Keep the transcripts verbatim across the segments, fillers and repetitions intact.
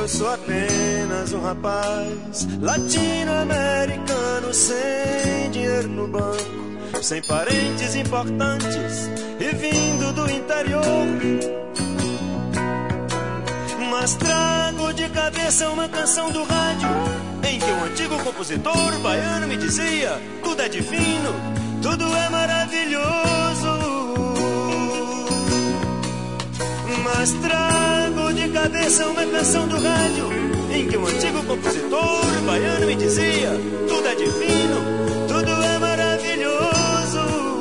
Eu sou apenas um rapaz latino-americano sem dinheiro no banco, sem parentes importantes e vindo do interior. Mas trago de cabeça uma canção do rádio em que um antigo compositor baiano me dizia: tudo é divino, tudo é maravilhoso. Mas trago de cabeça uma canção do rádio em que um antigo compositor baiano me dizia: tudo é divino, tudo é maravilhoso.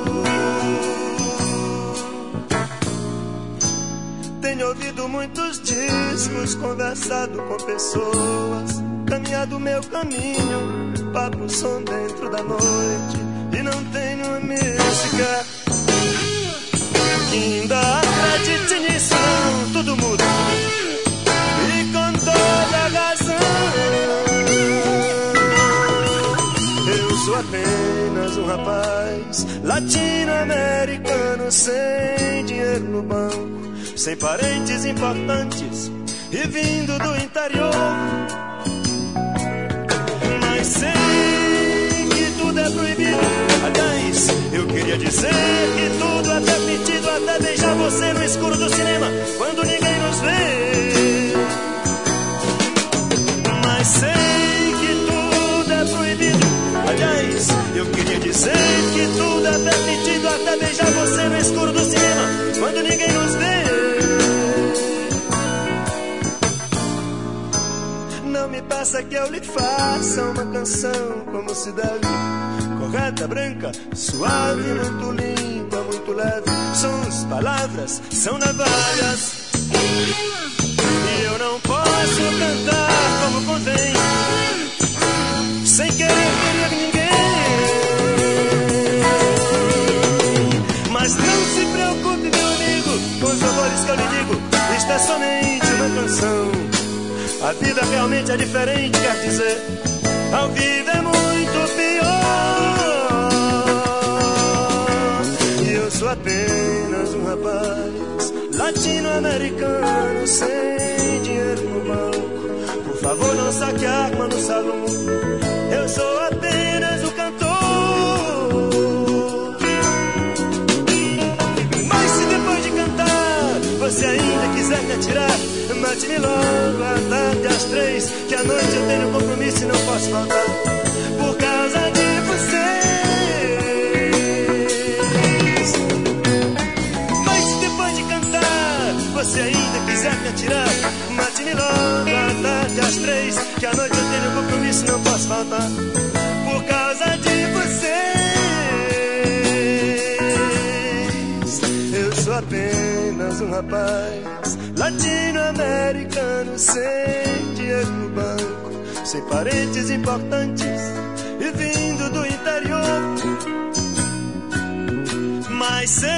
Tenho ouvido muitos discos, conversado com pessoas, caminhado meu caminho, papo som dentro da noite, e não tenho uma música que ainda acredite nisso, não. Tudo muda, e com toda razão. Eu sou apenas um rapaz latino-americano sem dinheiro no banco, sem parentes importantes e vindo do interior. Mas sei que tudo é proibido. Aliás, eu queria dizer que tudo é permitido, até beijar você no escuro do cinema, quando ninguém nos vê. Mas sei que tudo é proibido. Aliás, eu queria dizer que tudo é permitido, até beijar você no escuro do cinema, quando ninguém nos vê. Não me peça que eu lhe faça uma canção como se deve, correta, branca, suave, muito limpa, muito leve. Sons, palavras, são navalhas, e eu não posso cantar como convém, sem querer ferir ninguém. Mas não se preocupe, meu amigo, com os favores que eu lhe digo. Isto é somente uma canção. A vida realmente é diferente, quer dizer, ao vivo é muito pior. E eu sou apenas um rapaz latino-americano sem dinheiro no banco. Por favor, não saque a arma no salão. Eu sou apenas um cantor. Mas se depois de cantar você ainda quiser me atirar, mate-me logo à tarde às três, que à noite eu tenho compromisso e não posso faltar por causa de vocês. Mas se depois de cantar você ainda quiser me atirar, mate-me logo à tarde às três, que à noite eu tenho compromisso e não posso faltar por causa de vocês. Eu sou apenas um rapaz latino-americano sem dinheiro no banco, sem parentes importantes e vindo do interior. Mas sei